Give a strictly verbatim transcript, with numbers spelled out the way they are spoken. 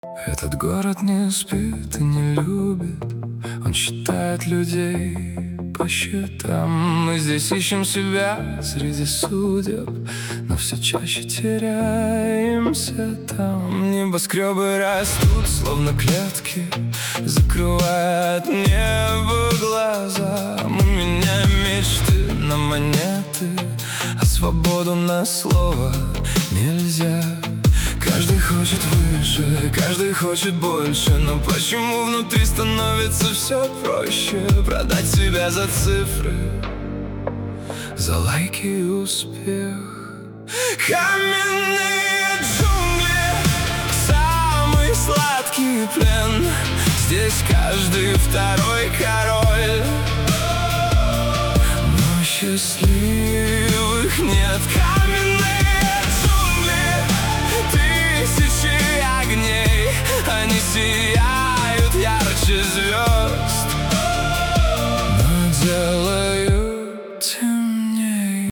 Этот город не спит и не любит, он считает людей по счетам. Мы здесь ищем себя среди судеб, но все чаще теряемся там. Небоскребы растут, словно клетки, закрывая от неба глаза. Мы меняем мечты на монеты, а свободу на слово нельзя. Каждый хочет выше, каждый хочет больше, но почему внутри становится все проще? Продать себя за цифры, за лайки и успех. Каменные джунгли, самый сладкий плен. Здесь каждый второй король, но счастливых нет. Каменные джунгли, тысячи огней, они сияют.